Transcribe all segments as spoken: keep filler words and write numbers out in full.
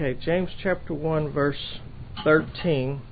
Okay, James chapter one, verse thirteen.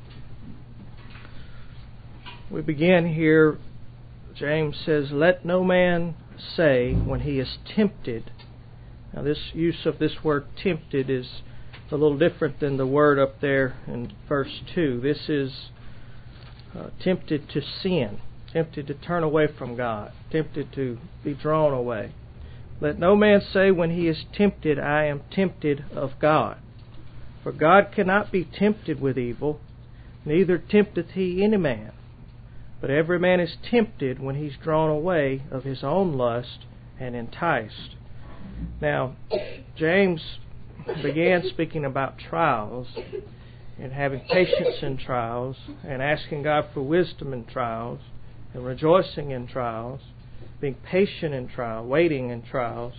We begin here. James says, "Let no man say when he is tempted." Now, this use of this word tempted is a little different than the word up there in verse two. This is uh, tempted to sin, tempted to turn away from God, tempted to be drawn away. Let no man say when he is tempted, I am tempted of God. For God cannot be tempted with evil, neither tempteth he any man. But every man is tempted when he's drawn away of his own lust and enticed. Now, James began speaking about trials and having patience in trials and asking God for wisdom in trials and rejoicing in trials, being patient in trial, waiting in trials.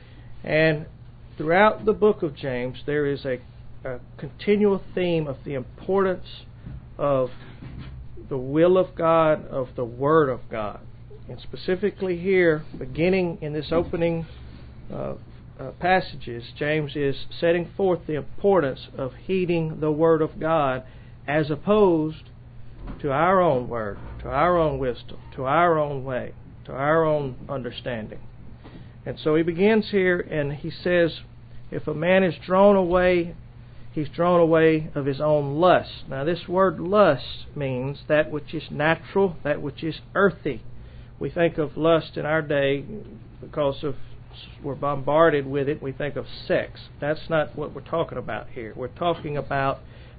And throughout the book of James, there is a, a continual theme of the importance of the will of God, of the Word of God. And specifically here, beginning in this opening uh, uh, passages, James is setting forth the importance of heeding the Word of God as opposed to our own word, to our own wisdom, to our own way, to our own understanding. And so he begins here and he says, if a man is drawn away, he's drawn away of his own lust. Now this word lust means that which is natural, that which is earthy. We think of lust in our day because of we're bombarded with it. We think of sex. That's not what we're talking about here. We're talking about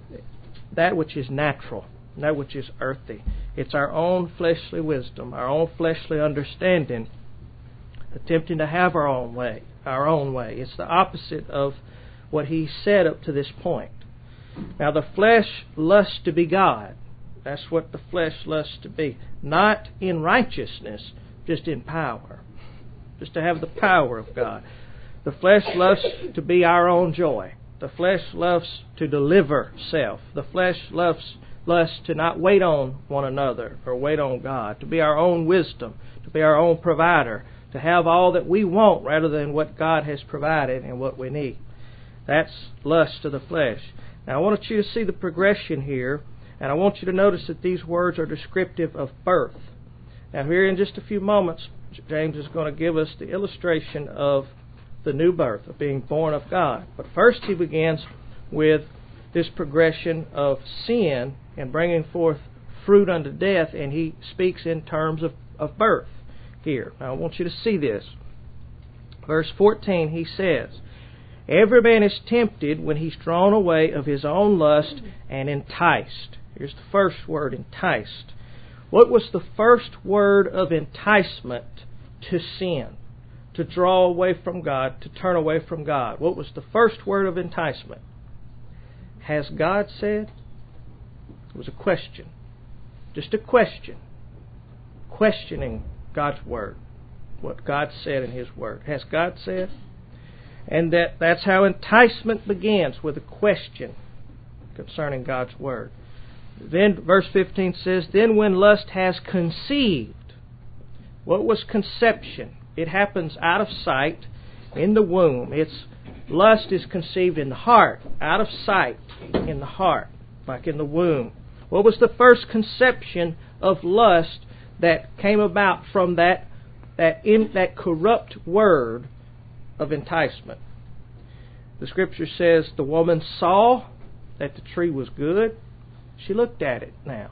that which is natural, that which is earthy. It's our own fleshly wisdom, our own fleshly understanding, attempting to have our own way, our own way. It's the opposite of what he said up to this point. Now the flesh lusts to be God. That's what the flesh lusts to be. Not in righteousness, just in power. Just to have the power of God. The flesh lusts to be our own joy. The flesh loves to deliver self. The flesh loves lusts to not wait on one another or wait on God. To be our own wisdom. To be our own provider. To have all that we want rather than what God has provided and what we need. That's lust of the flesh. Now I want you to see the progression here, and I want you to notice that these words are descriptive of birth. Now here in just a few moments, James is going to give us the illustration of the new birth, of being born of God. But first he begins with this progression of sin and bringing forth fruit unto death, and he speaks in terms of, of birth here. Now I want you to see this. Verse fourteen, he says, every man is tempted when he's drawn away of his own lust and enticed. Here's the first word, enticed. What was the first word of enticement to sin? To draw away from God, to turn away from God. What was the first word of enticement? Has God said? It was a question. Just a question. Questioning God's Word. What God said in His Word. Has God said? And that, that's how enticement begins, with a question concerning God's Word. Then verse fifteen says, then when lust has conceived. What was conception? It happens out of sight in the womb. It's lust is conceived in the heart, out of sight in the heart, like in the womb. What was the first conception of lust that came about from that that in, that corrupt word of enticement? The Scripture says the woman saw that the tree was good. She looked at it now.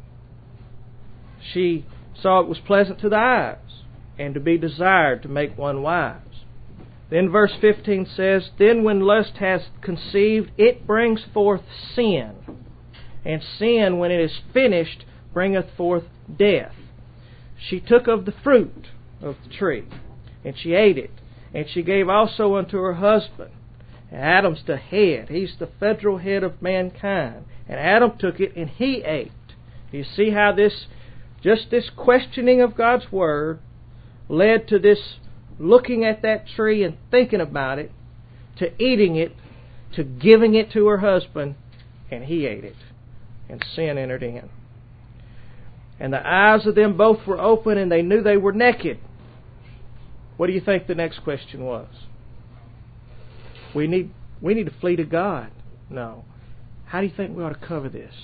She saw it was pleasant to the eyes and to be desired to make one wise. Then verse fifteen says, then when lust has conceived, it brings forth sin. And sin, when it is finished, bringeth forth death. She took of the fruit of the tree, and she ate it. And she gave also unto her husband. And Adam's the head. He's the federal head of mankind. And Adam took it and he ate. You see how this, just this questioning of God's Word led to this looking at that tree and thinking about it, to eating it, to giving it to her husband, and he ate it. And sin entered in. And the eyes of them both were open, and they knew they were naked. What do you think the next question was? We need We need to flee to God. No. How do you think we ought to cover this?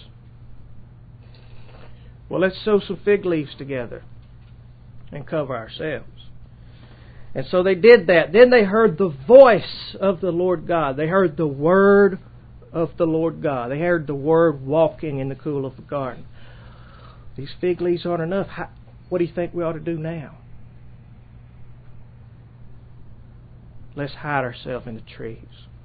Well, let's sew some fig leaves together and cover ourselves. And so they did that. Then they heard the voice of the Lord God. They heard the word of the Lord God. They heard the word walking in the cool of the garden. These fig leaves aren't enough. How, what do you think we ought to do now? Let's hide ourselves in the trees.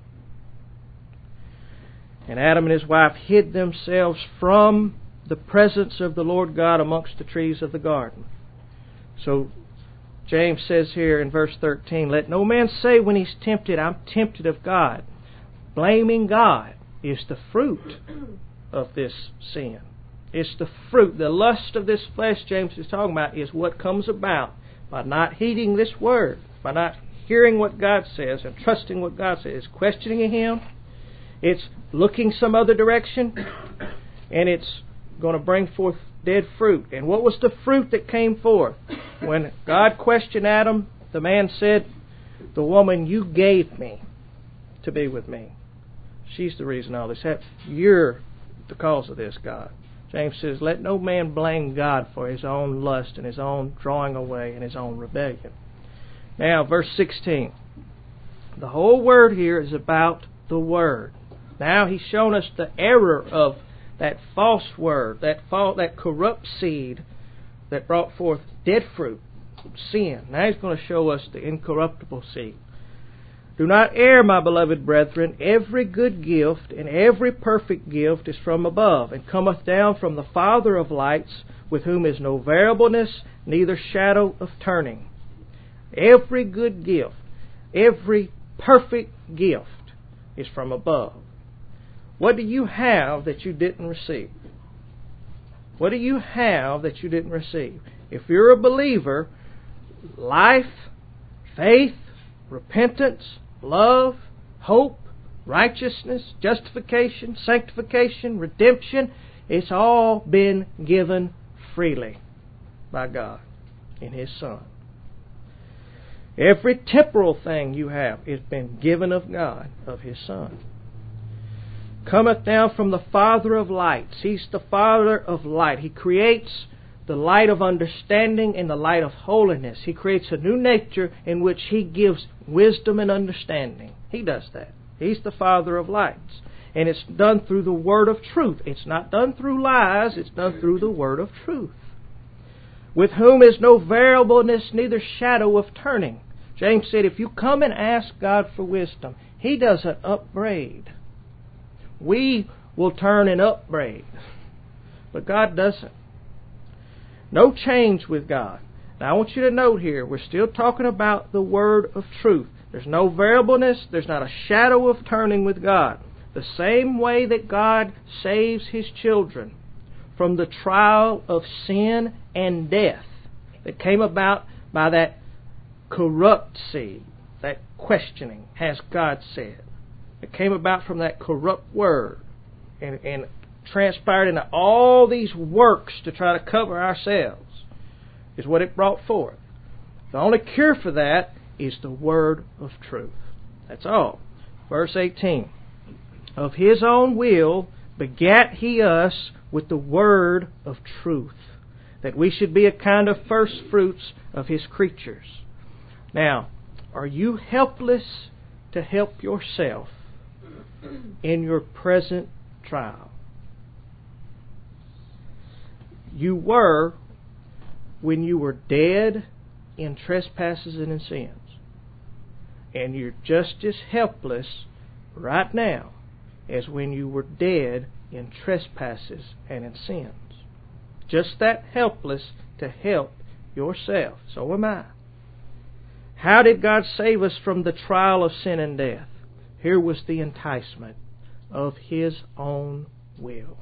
And Adam and his wife hid themselves from the presence of the Lord God amongst the trees of the garden. So James says here in verse thirteen, let no man say when he's tempted, I'm tempted of God. Blaming God is the fruit of this sin. It's the fruit. The lust of this flesh James is talking about is what comes about by not heeding this word, by not hearing what God says and trusting what God says. It's questioning Him. It's looking some other direction. And it's going to bring forth dead fruit. And what was the fruit that came forth? When God questioned Adam, the man said, the woman you gave me to be with me, she's the reason all this happened. You're the cause of this, God. James says, let no man blame God for his own lust and his own drawing away and his own rebellion. Now, verse sixteen. The whole word here is about the Word. Now he's shown us the error of that false word, that false, that corrupt seed that brought forth dead fruit, sin. Now he's going to show us the incorruptible seed. Do not err, my beloved brethren. Every good gift and every perfect gift is from above, and cometh down from the Father of lights, with whom is no variableness, neither shadow of turning. Every good gift, every perfect gift is from above. What do you have that you didn't receive? What do you have that you didn't receive? If you're a believer, life, faith, repentance, love, hope, righteousness, justification, sanctification, redemption, it's all been given freely by God in His Son. Every temporal thing you have has been given of God, of His Son. Cometh down from the Father of lights. He's the Father of light. He creates the light of understanding and the light of holiness. He creates a new nature in which He gives wisdom and understanding. He does that. He's the Father of lights. And it's done through the word of truth. It's not done through lies. It's done through the word of truth. With whom is no variableness, neither shadow of turning. James said, if you come and ask God for wisdom, He does an upbraid. We will turn and upbraid. But God doesn't. No change with God. Now I want you to note here, we're still talking about the word of truth. There's no variableness. There's not a shadow of turning with God. The same way that God saves His children from the trial of sin and death that came about by that corrupt seed, that questioning, has God said. It came about from that corrupt word and, and transpired into all these works to try to cover ourselves, is what it brought forth. The only cure for that is the word of truth. That's all. Verse eighteen. Of His own will begat He us with the word of truth, that we should be a kind of first fruits of His creatures. Now, are you helpless to help yourself in your present trial? You were when you were dead in trespasses and in sins. And you're just as helpless right now as when you were dead in trespasses and in sins. Just that helpless to help yourself. So am I. How did God save us from the trial of sin and death? Here was the enticement of His own will.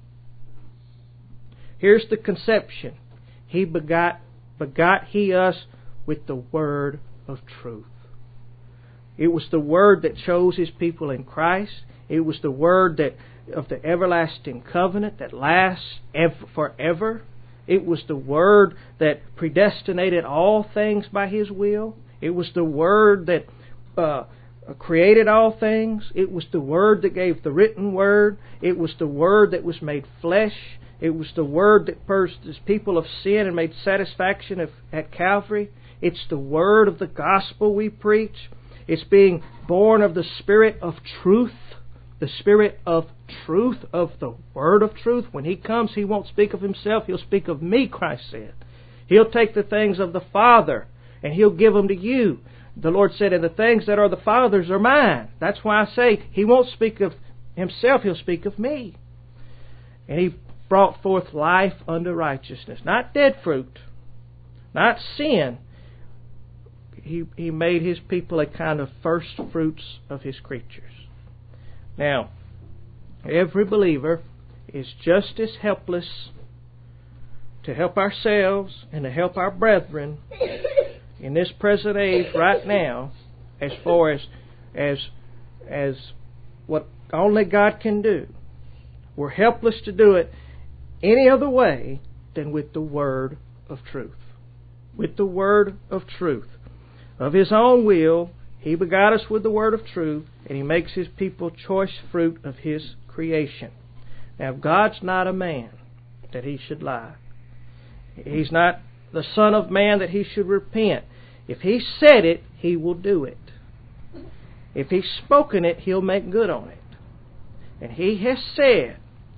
Here's the conception. He begot, begot He us with the word of truth. It was the word that chose His people in Christ. It was the word that of the everlasting covenant that lasts ever, forever. It was the word that predestinated all things by His will. It was the word that uh, created all things. It was the Word that gave the written Word. It was the Word that was made flesh. It was the Word that purged His people of sin and made satisfaction of, at Calvary. It's the Word of the gospel we preach. It's being born of the Spirit of truth. The Spirit of truth, of the Word of truth. When He comes, He won't speak of Himself. He'll speak of me, Christ said. He'll take the things of the Father and He'll give them to you. The Lord said, and the things that are the Father's are mine. That's why I say He won't speak of Himself. He'll speak of me. And He brought forth life unto righteousness. Not dead fruit. Not sin. He, he made His people a kind of first fruits of His creatures. Now, every believer is just as helpless to help ourselves and to help our brethren in this present age right now, as far as as as what only God can do. We're helpless to do it any other way than with the Word of truth. With the Word of truth. Of His own will, He begot us with the Word of truth, and He makes His people choice fruit of His creation. Now, God's not a man that He should lie. He's not the Son of Man that He should repent. If He said it, He will do it. If He's spoken it, He'll make good on it. And He has said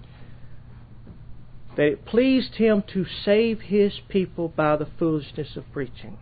that it pleased Him to save His people by the foolishness of preaching.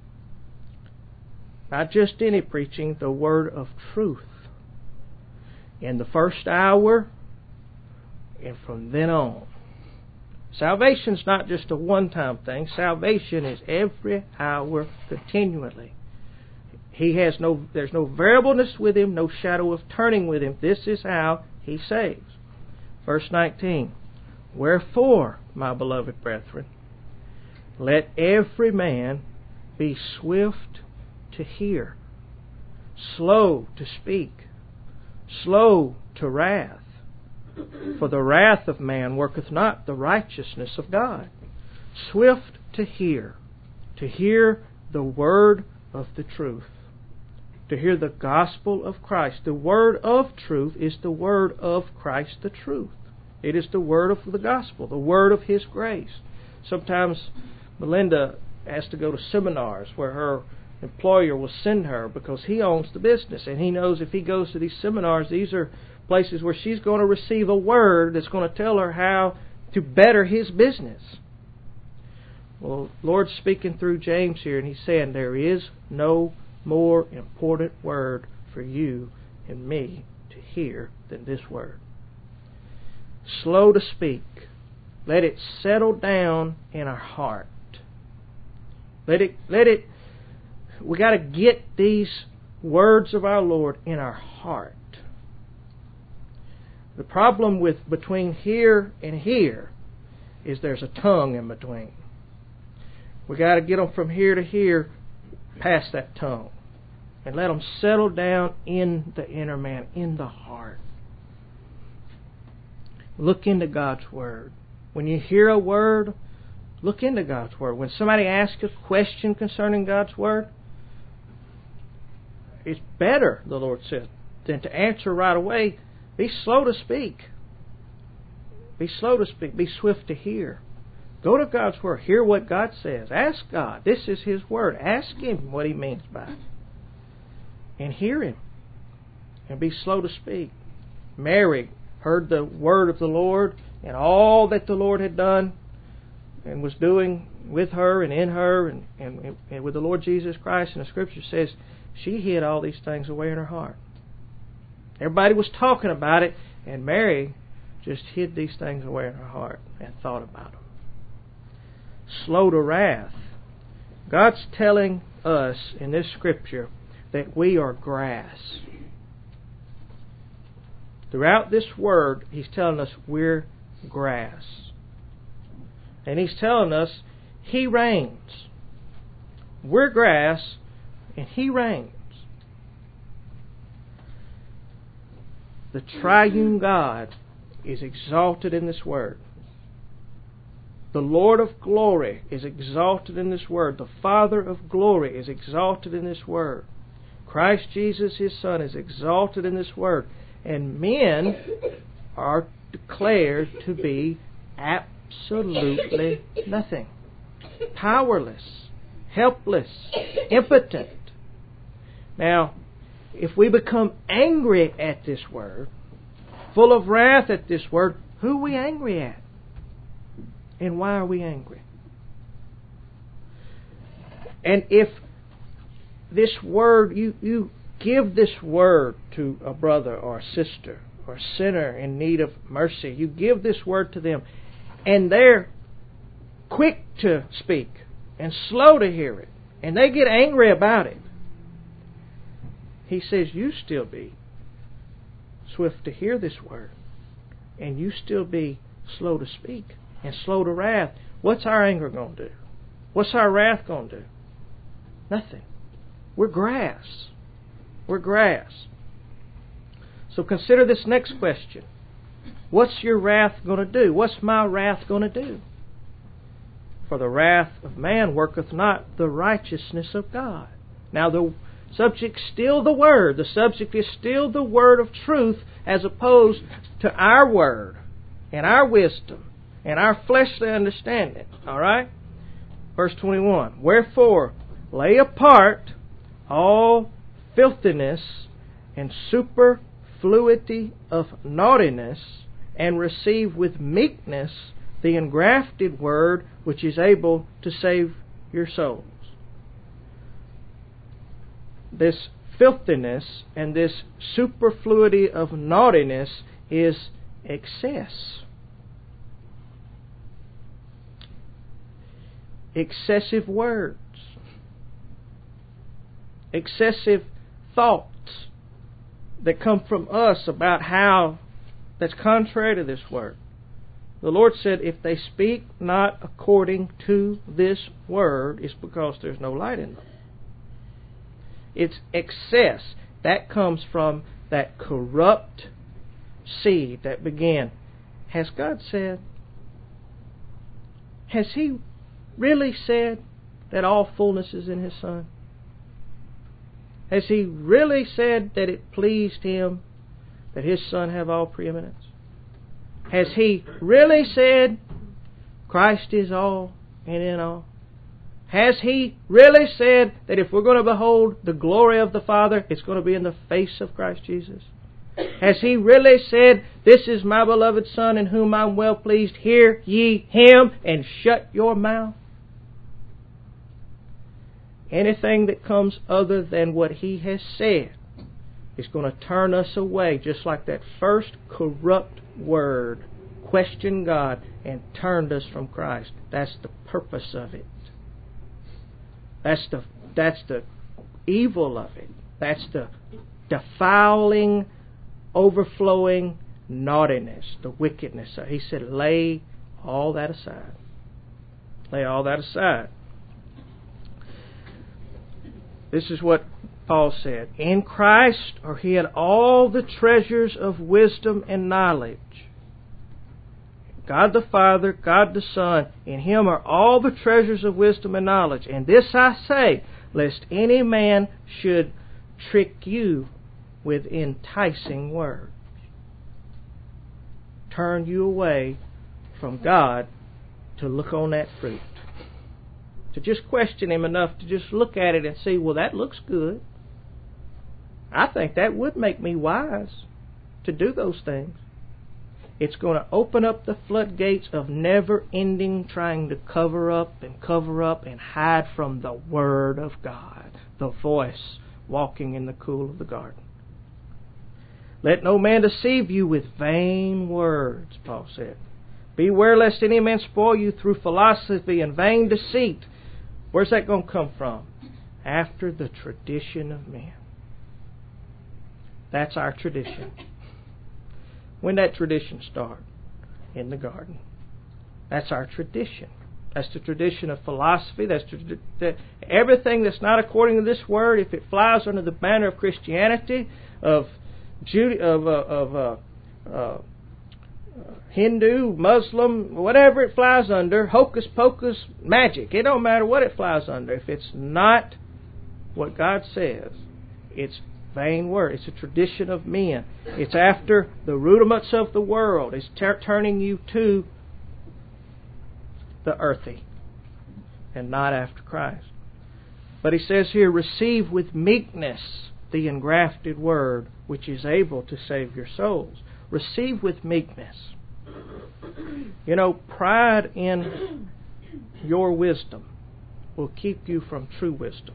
Not just any preaching, the word of truth. In the first hour and from then on. Salvation's not just a one-time thing. Salvation is every hour continually. He has no, there's no variableness with Him, no shadow of turning with Him. This is how He saves. Verse nineteen. Wherefore, my beloved brethren, let every man be swift to hear, slow to speak, slow to wrath. For the wrath of man worketh not the righteousness of God. Swift to hear, to hear the word of the truth, to hear the gospel of Christ. The word of truth is the word of Christ the truth. It is the word of the gospel, the word of His grace. Sometimes Melinda has to go to seminars where her employer will send her because he owns the business, and he knows if he goes to these seminars, these are places where she's going to receive a word that's going to tell her how to better his business. Well, the Lord's speaking through James here, and He's saying there is no more important word for you and me to hear than this word. Slow to speak. Let it settle down in our heart. Let it, let it, we got to get these words of our Lord in our heart. The problem with between here and here is there's a tongue in between. We got to get them from here to here, past that tongue, and let them settle down in the inner man, in the heart. Look into God's Word. When you hear a word, look into God's Word. When somebody asks a question concerning God's Word, it's better, the Lord said, than to answer right away. Be slow to speak. Be slow to speak. Be swift to hear. Go to God's Word. Hear what God says. Ask God. This is His Word. Ask Him what He means by it. And hear Him. And be slow to speak. Mary heard the word of the Lord and all that the Lord had done and was doing with her and in her and, and, and with the Lord Jesus Christ. And the Scripture says she hid all these things away in her heart. Everybody was talking about it, and Mary just hid these things away in her heart and thought about them. Slow to wrath. God's telling us in this Scripture that we are grass. Throughout this Word, He's telling us we're grass. And He's telling us He reigns. We're grass, and He reigns. The triune God is exalted in this Word. The Lord of glory is exalted in this Word. The Father of glory is exalted in this Word. Christ Jesus, His Son, is exalted in this Word. And men are declared to be absolutely nothing. Powerless, helpless, impotent. Now, if we become angry at this Word, full of wrath at this Word, who are we angry at? And why are we angry? And if this Word, you, you give this Word to a brother or a sister or a sinner in need of mercy, you give this Word to them, and they're quick to speak and slow to hear it, and they get angry about it, He says, you still be swift to hear this Word, and you still be slow to speak and slow to wrath. What's our anger going to do? What's our wrath going to do? Nothing. We're grass. We're grass. So consider this next question. What's your wrath going to do? What's my wrath going to do? For the wrath of man worketh not the righteousness of God. Now the subject's still the Word. The subject is still the Word of truth as opposed to our word and our wisdom and our fleshly understanding. Alright? Verse twenty-one. Wherefore, lay apart all filthiness and superfluity of naughtiness, and receive with meekness the engrafted Word, which is able to save your souls. This filthiness and this superfluity of naughtiness is excess. Excessive words. Excessive thoughts that come from us about how that's contrary to this Word. The Lord said, if they speak not according to this Word, it's because there's no light in them. It's excess. That comes from that corrupt seed that began. Has God said? Has He really said that all fullness is in His Son? Has He really said that it pleased Him that His Son have all preeminence? Has He really said Christ is all and in all? Has He really said that if we're going to behold the glory of the Father, it's going to be in the face of Christ Jesus? Has He really said, this is my beloved Son in whom I'm well pleased, hear ye Him, and shut your mouth? Anything that comes other than what He has said is going to turn us away, just like that first corrupt word questioned God and turned us from Christ. That's the purpose of it. That's the that's the evil of it. That's the defiling, overflowing naughtiness, the wickedness. He said, lay all that aside. Lay all that aside. This is what Paul said. In Christ are hid all the treasures of wisdom and knowledge. God the Father, God the Son, in Him are all the treasures of wisdom and knowledge. And this I say, lest any man should trick you with enticing words. Turn you away from God to look on that fruit. To just question Him enough to just look at it and see, well, that looks good. I think that would make me wise to do those things. It's going to open up the floodgates of never-ending trying to cover up and cover up and hide from the Word of God, the voice walking in the cool of the garden. Let no man deceive you with vain words, Paul said. Beware lest any man spoil you through philosophy and vain deceit. Where's that going to come from? After the tradition of men. That's our tradition. When did that tradition start? In the garden. That's our tradition. That's the tradition of philosophy. That's the, the, everything that's not according to this Word. If it flies under the banner of Christianity, of Jude, of, uh, of uh, uh, Hindu, Muslim, whatever it flies under, hocus pocus, magic. It don't matter what it flies under. If it's not what God says, It's vain word. It's a tradition of men. It's after the rudiments of the world. It's ter- turning you to the earthy and not after Christ. But he says here, receive with meekness the engrafted word, which is able to save your souls. Receive with meekness. You know, pride in your wisdom will keep you from true wisdom.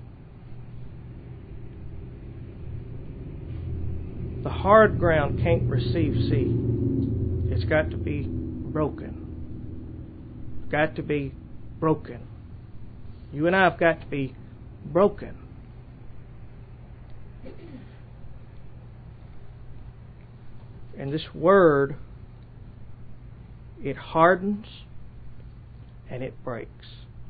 The hard ground can't receive seed. It's got to be broken. It's got to be broken. You and I have got to be broken. And this word, it hardens and it breaks.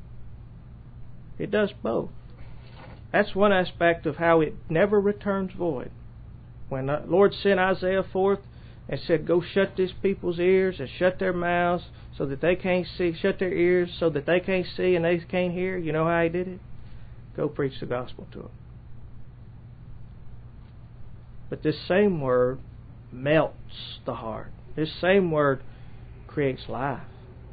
It does both. That's one aspect of how it never returns void. When the Lord sent Isaiah forth and said, go shut these people's ears and shut their mouths so that they can't see, shut their ears so that they can't see and they can't hear, you know how he did it? Go preach the gospel to them. But this same word melts the heart. This same word creates life.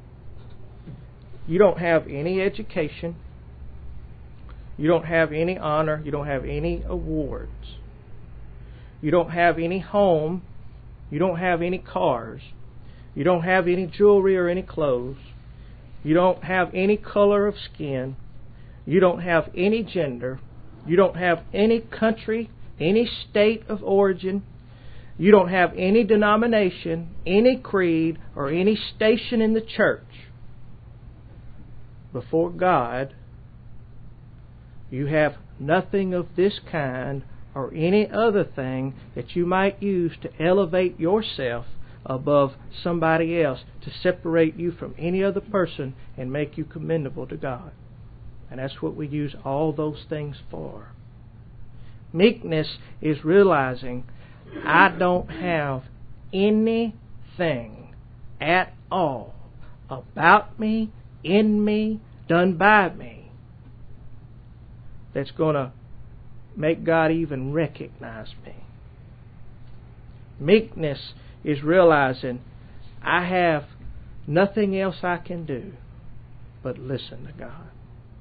You don't have any education. You don't have any honor. You don't have any awards. You don't have any home. You don't have any cars. You don't have any jewelry or any clothes. You don't have any color of skin. You don't have any gender. You don't have any country, any state of origin. You don't have any denomination, any creed, or any station in the church. Before God, you have nothing of this kind or any other thing that you might use to elevate yourself above somebody else, to separate you from any other person and make you commendable to God. And that's what we use all those things for. Meekness is realizing I don't have anything at all about me, in me, done by me that's going to make God even recognize me. Meekness is realizing I have nothing else I can do but listen to God.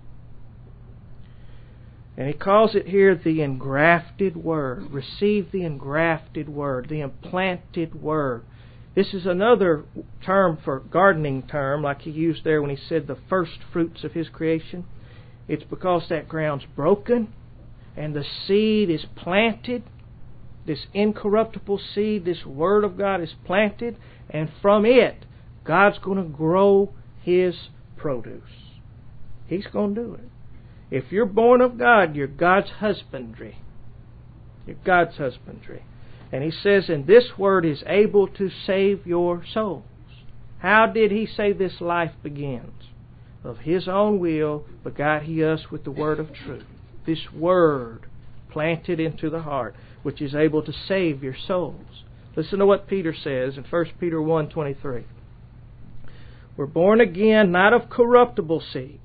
And he calls it here the engrafted word. Receive the engrafted word, the implanted word. This is another term for gardening term, like he used there when he said the first fruits of his creation. It's because that ground's broken and the seed is planted. This incorruptible seed, this Word of God is planted, and from it, God's going to grow His produce. He's going to do it. If you're born of God, you're God's husbandry. You're God's husbandry. And he says, and this Word is able to save your souls. How did he say this life begins? Of his own will begot he us with the word of truth. This Word planted into the heart, which is able to save your souls. Listen to what Peter says in First Peter one twenty-three. We're born again, not of corruptible seed,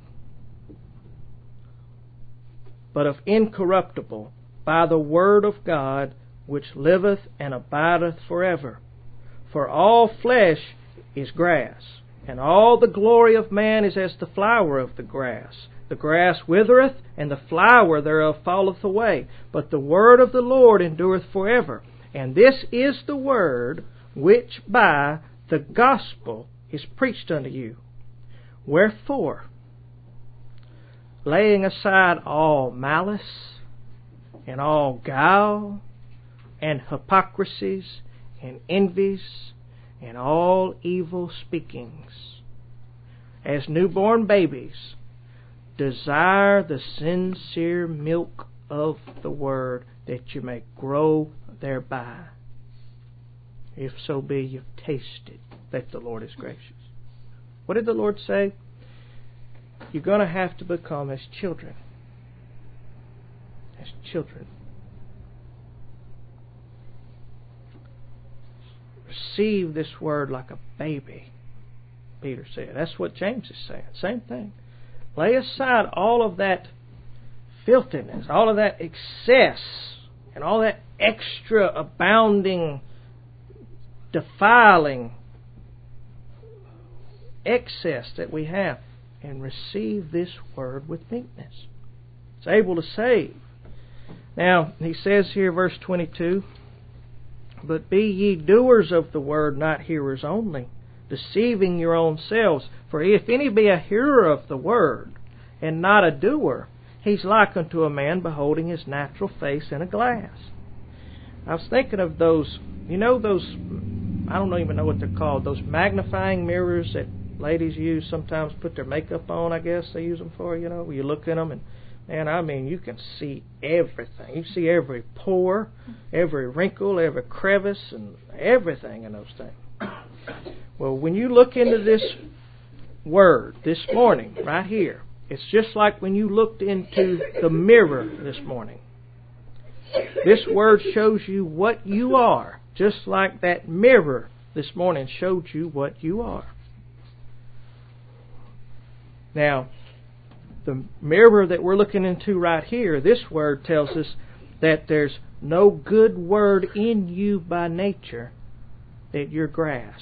but of incorruptible, by the word of God, which liveth and abideth forever. For all flesh is grass, and all the glory of man is as the flower of the grass. The grass withereth, and the flower thereof falleth away. But the word of the Lord endureth forever. And this is the word which by the gospel is preached unto you. Wherefore, laying aside all malice, and all guile, and hypocrisies, and envies, and all evil speakings, as newborn babies, desire the sincere milk of the Word, that you may grow thereby. If so be you've tasted that the Lord is gracious. What did the Lord say? You're going to have to become as children. As children. Receive this Word like a baby, Peter said. That's what James is saying. Same thing. Lay aside all of that filthiness, all of that excess and all that extra abounding, defiling excess that we have, and receive this word with meekness. It's able to save. Now, he says here, verse twenty-two, but be ye doers of the word, not hearers only, deceiving your own selves. For if any be a hearer of the word, and not a doer, he's like unto a man beholding his natural face in a glass. I was thinking of those, you know those, I don't even know what they're called, those magnifying mirrors that ladies use sometimes, put their makeup on, I guess they use them for, you know, where you look in them and, man, I mean, you can see everything. You see every pore, every wrinkle, every crevice, and everything in those things. Well, when you look into this word this morning, right here, it's just like when you looked into the mirror this morning. This word shows you what you are, just like that mirror this morning showed you what you are. Now, the mirror that we're looking into right here, this word tells us that there's no good word in you by nature, that you're grass.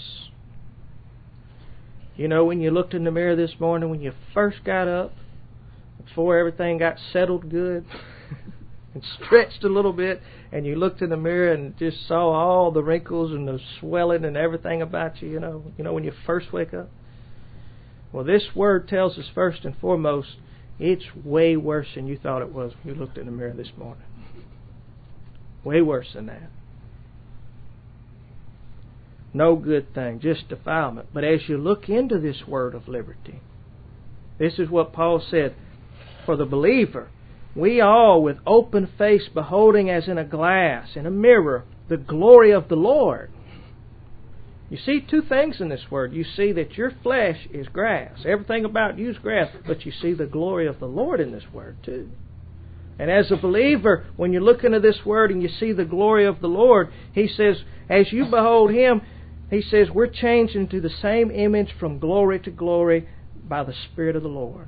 You know, when you looked in the mirror this morning, when you first got up, before everything got settled good and stretched a little bit, and you looked in the mirror and just saw all the wrinkles and the swelling and everything about you, you know, you know when you first wake up. Well, this word tells us first and foremost, it's way worse than you thought it was when you looked in the mirror this morning. Way worse than that. No good thing, just defilement. But as you look into this word of liberty, this is what Paul said, for the believer, we all with open face beholding as in a glass, in a mirror, the glory of the Lord. You see two things in this word. You see that your flesh is grass. Everything about you is grass. But you see the glory of the Lord in this word too. And as a believer, when you look into this word and you see the glory of the Lord, he says, as you behold Him, he says, we're changed into the same image from glory to glory by the Spirit of the Lord.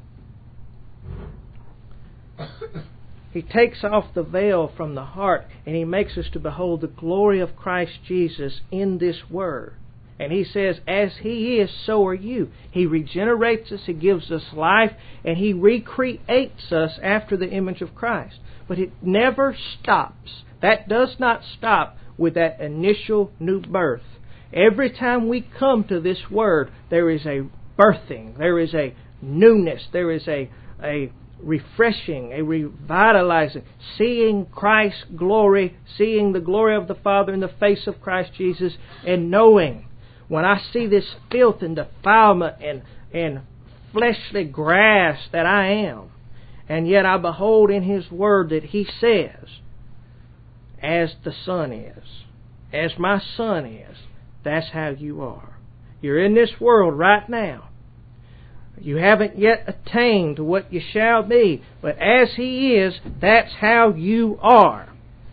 He takes off the veil from the heart and He makes us to behold the glory of Christ Jesus in this word. And He says, as He is, so are you. He regenerates us, He gives us life, and He recreates us after the image of Christ. But it never stops. That does not stop with that initial new birth. Every time we come to this word, there is a birthing, there is a newness, there is a, a refreshing, a revitalizing, seeing Christ's glory, seeing the glory of the Father in the face of Christ Jesus, and knowing when I see this filth and defilement and, and fleshly grass that I am, and yet I behold in His Word that He says, as the Son is, as my Son is, that's how you are. You're in this world right now. You haven't yet attained to what you shall be, but as He is, that's how you are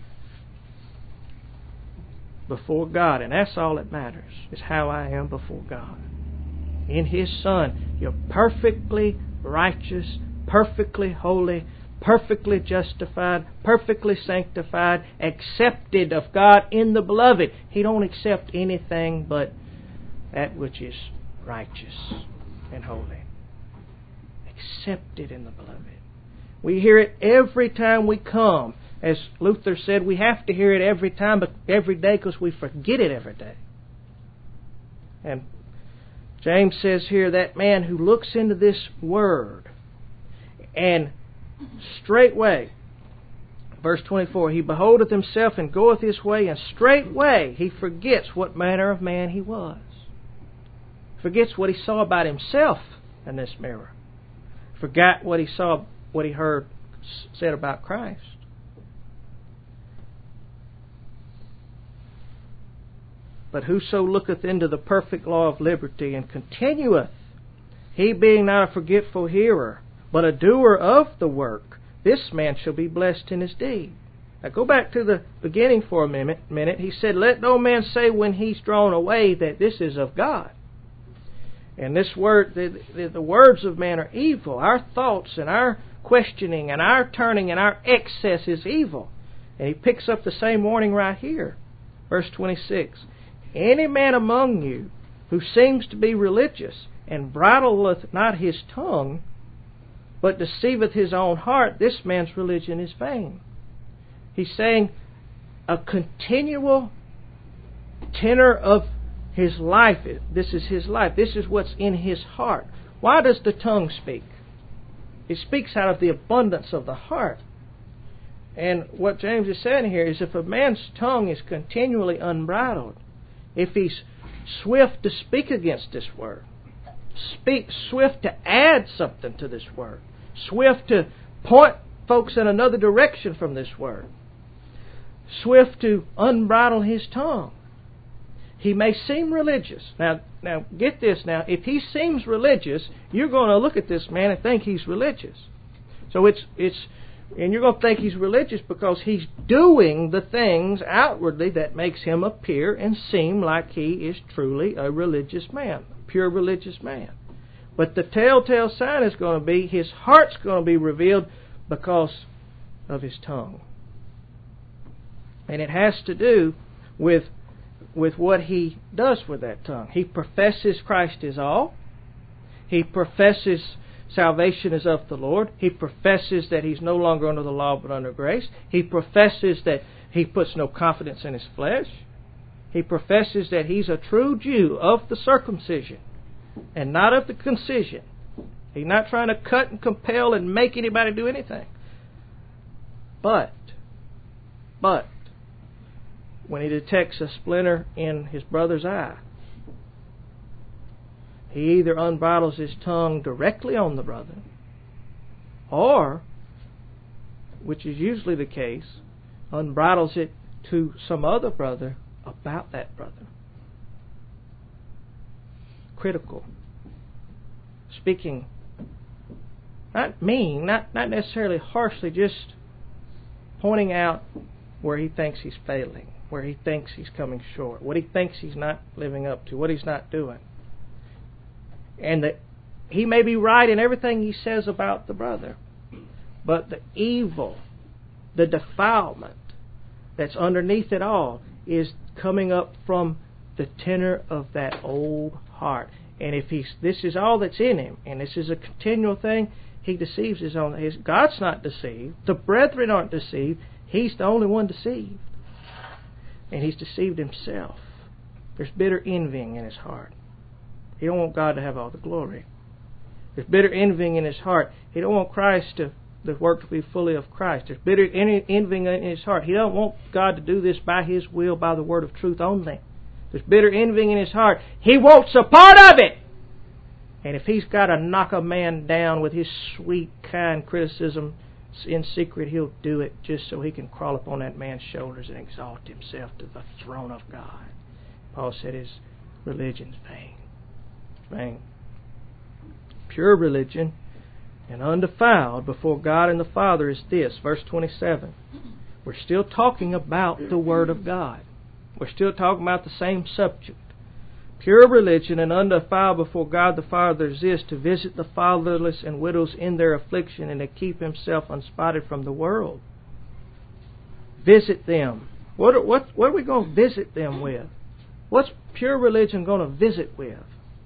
before God. And that's all that matters, is how I am before God. In His Son, you're perfectly righteous, perfectly holy, perfectly justified, perfectly sanctified, accepted of God in the Beloved. He don't accept anything but that which is righteous and holy. Accepted in the Beloved. We hear it every time we come. As Luther said, we have to hear it every time, but every day, because we forget it every day. And James says here, that man who looks into this word and straightway, verse twenty-four, he beholdeth himself and goeth his way, and straightway he forgets what manner of man he was. Forgets what he saw about himself in this mirror. Forgot what he saw, what he heard said about Christ. But whoso looketh into the perfect law of liberty and continueth, he being not a forgetful hearer, but a doer of the work, this man shall be blessed in his deed. Now go back to the beginning for a minute. minute. He said, let no man say when he's drawn away that this is of God. And this word, the, the, the words of man are evil. Our thoughts and our questioning and our turning and our excess is evil. And he picks up the same warning right here. Verse twenty-six. Any man among you who seems to be religious, and bridleth not his tongue, but deceiveth his own heart, this man's religion is vain. He's saying a continual tenor of his life. This is his life. This is what's in his heart. Why does the tongue speak? It speaks out of the abundance of the heart. And what James is saying here is if a man's tongue is continually unbridled, if he's swift to speak against this word, speak swift to add something to this word, swift to point folks in another direction from this word, swift to unbridle his tongue, he may seem religious. Now, now get this now. If he seems religious, you're going to look at this man and think he's religious. So it's it's and you're going to think he's religious because he's doing the things outwardly that makes him appear and seem like he is truly a religious man, a pure religious man. But the telltale sign is going to be his heart's going to be revealed because of his tongue. And it has to do with with what he does with that tongue. He professes Christ is all. He professes salvation is of the Lord. He professes that he's no longer under the law but under grace. He professes that he puts no confidence in his flesh. He professes that he's a true Jew of the circumcision and not of the concision. He's not trying to cut and compel and make anybody do anything. But, but, when he detects a splinter in his brother's eye, he either unbridles his tongue directly on the brother, or, which is usually the case, unbridles it to some other brother about that brother. Critical. Speaking, not mean, not, not necessarily harshly, just pointing out where he thinks he's failing, where he thinks he's coming short, what he thinks he's not living up to, what he's not doing. And that he may be right in everything he says about the brother, but the evil, the defilement that's underneath it all is coming up from the tenor of that old heart. And if he's, this is all that's in him, and this is a continual thing, he deceives his own. His, God's not deceived. The brethren aren't deceived. He's the only one deceived. And he's deceived himself. There's bitter envying in his heart. He don't want God to have all the glory. There's bitter envying in his heart. He don't want Christ to, the work to be fully of Christ. There's bitter envying in his heart. He don't want God to do this by his will, by the word of truth only. There's bitter envying in his heart. He wants a part of it. And if he's got to knock a man down with his sweet, kind criticism in secret, he'll do it just so he can crawl upon that man's shoulders and exalt himself to the throne of God. Paul said his religion's vain. Vain. Pure religion and undefiled before God and the Father is this. Verse twenty-seven. We're still talking about the Word of God. We're still talking about the same subject. Pure religion and undefiled before God the Father is this: to visit the fatherless and widows in their affliction and to keep himself unspotted from the world. Visit them. What, what, what are we going to visit them with? What's pure religion going to visit with?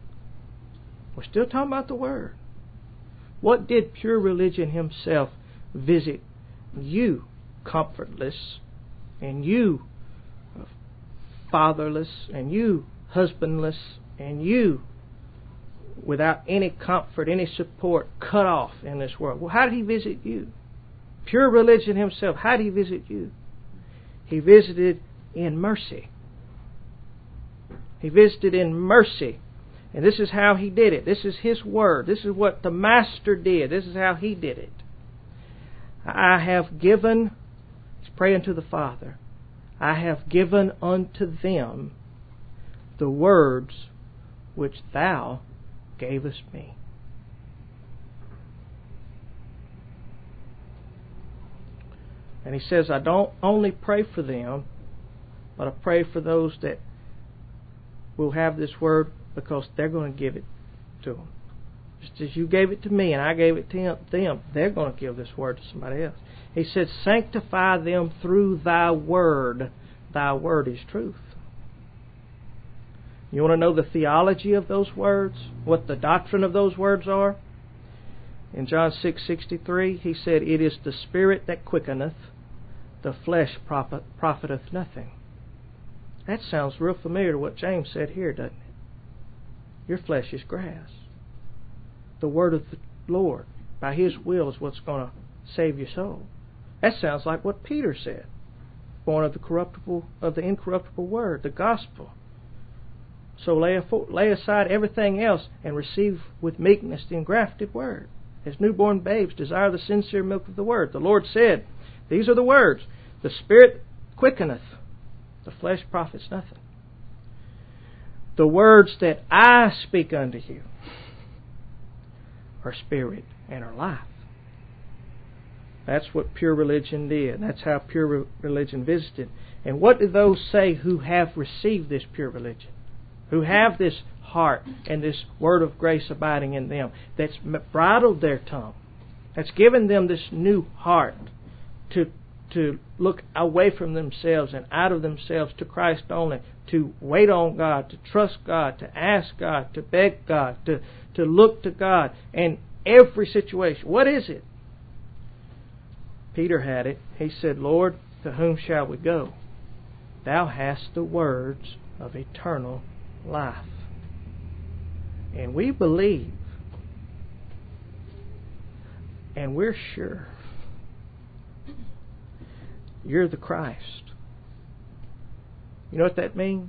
We're still talking about the Word. What did pure religion himself visit you, comfortless, and you, fatherless, and you, husbandless, and you, without any comfort, any support, cut off in this world? Well, how did he visit you? Pure religion himself, how did he visit you? He visited in mercy. He visited in mercy. And this is how he did it. This is his word. This is what the Master did. This is how he did it. I have given, he's praying to the Father, I have given unto them the words which thou gavest me. And he says, I don't only pray for them, but I pray for those that will have this word because they're going to give it to them. Just as you gave it to me and I gave it to them, they're going to give this word to somebody else. He said, sanctify them through thy word. Thy word is truth. You want to know the theology of those words? What the doctrine of those words are? In John six sixty-three, he said, it is the Spirit that quickeneth, the flesh profit, profiteth nothing. That sounds real familiar to what James said here, doesn't it? Your flesh is grass. The word of the Lord, by His will, is what's going to save your soul. That sounds like what Peter said. Born of the corruptible, of the incorruptible word, the gospel. So lay, afo- lay aside everything else and receive with meekness the engrafted word. As newborn babes desire the sincere milk of the word. The Lord said, these are the words, the Spirit quickeneth, the flesh profits nothing. The words that I speak unto you are spirit and are life. That's what pure religion did. That's how pure re- religion visited. And what do those say who have received this pure religion? Who have this heart and this word of grace abiding in them, that's bridled their tongue, that's given them this new heart to to look away from themselves and out of themselves to Christ only, to wait on God, to trust God, to ask God, to beg God, to, to look to God in every situation. What is it? Peter had it. He said, Lord, to whom shall we go? Thou hast the words of eternal life. And we believe, and we're sure, you're the Christ. You know what that means?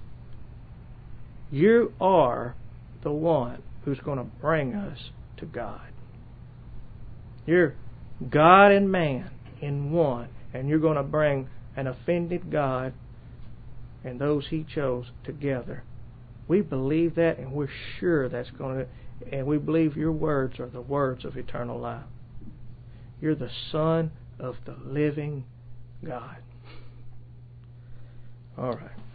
You are the one who's going to bring us to God. You're God and man in one, and you're going to bring an offended God and those He chose together. We believe that, and we're sure that's going to, and we believe your words are the words of eternal life. You're the Son of the living God. All right.